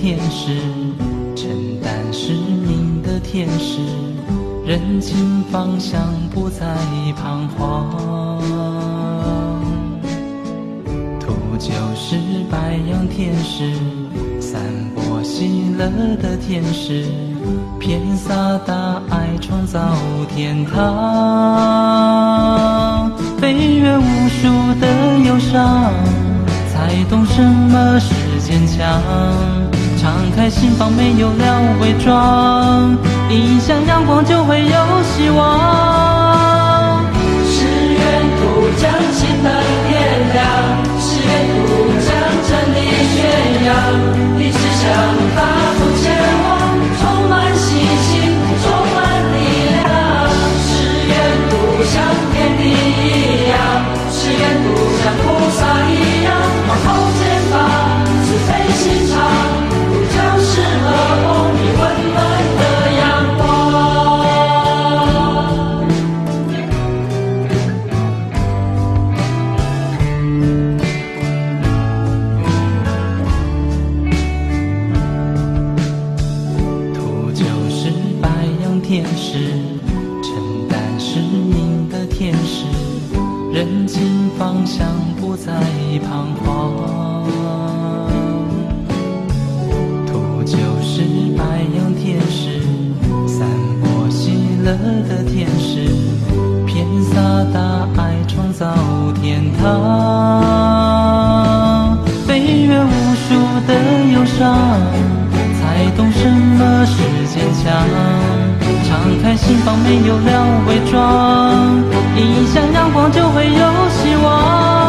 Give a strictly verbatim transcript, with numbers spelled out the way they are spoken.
天使，承担使命的天使，认清方向，不再彷徨。图就是白羊天使，散播喜乐的天使，遍洒大爱，创造天堂。飞越无数的忧伤，才懂什么是坚强。敞开心房，没有了伪装，迎向阳光就会有希望。 是愿途将心灯点亮，是愿途将真理宣扬，一直向大步前往，充满信心，充满力量。是愿途像天地一样，是愿途像菩萨一样，往后前方，慈悲心肠，不就是和风你温暖的阳光。 图就是白羊天使，承担使命的天使，认清方向，不再彷徨。图就是白羊天使，散播喜乐的天使，遍洒大爱，创造天堂。飞越无数的忧伤，才懂什么是坚强。敞开心房，没有了伪装，迎向阳光就会有希望。